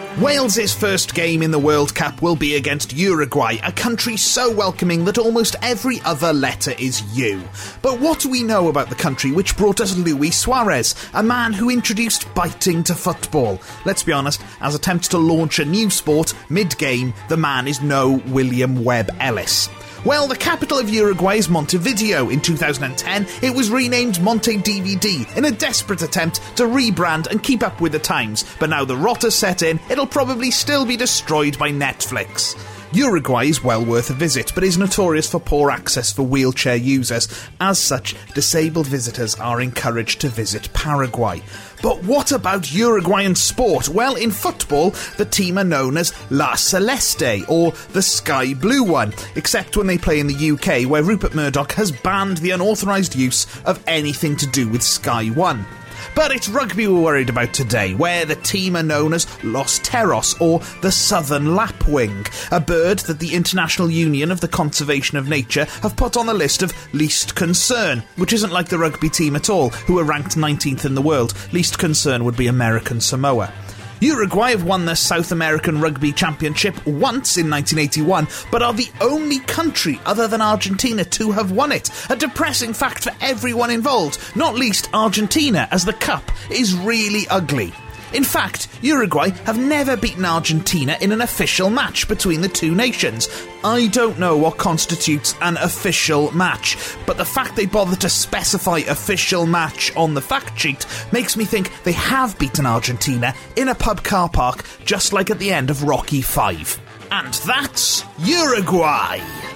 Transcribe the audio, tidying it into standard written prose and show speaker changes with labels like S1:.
S1: Wales's first game in the World Cup will be against Uruguay, a country so welcoming that almost every other letter is U. But what do we know about the country which brought us Luis Suarez, a man who introduced biting to football? Let's be honest, as attempts to launch a new sport mid-game, the man is no William Webb Ellis. Well, the capital of Uruguay is Montevideo. In 2010, it was renamed Monte DVD in a desperate attempt to rebrand and keep up with the times. But now the rot has set in, it'll probably still be destroyed by Netflix. Uruguay is well worth a visit, but is notorious for poor access for wheelchair users. As such, disabled visitors are encouraged to visit Paraguay. But what about Uruguayan sport? Well, in football, the team are known as La Celeste, or the Sky Blue one, except when they play in the UK, where Rupert Murdoch has banned the unauthorised use of anything to do with Sky One. But it's rugby we're worried about today, where the team are known as Los Terros, or the Southern Lapwing, a bird that the International Union of the Conservation of Nature have put on the list of least concern, which isn't like the rugby team at all, who are ranked 19th in the world. Least concern would be American Samoa. Uruguay have won the South American Rugby Championship once in 1981, but are the only country other than Argentina to have won it. A depressing fact for everyone involved, not least Argentina, as the cup is really ugly. In fact, Uruguay have never beaten Argentina in an official match between the two nations. I don't know what constitutes an official match, but the fact they bother to specify official match on the fact sheet makes me think they have beaten Argentina in a pub car park, just like at the end of Rocky V. And that's Uruguay!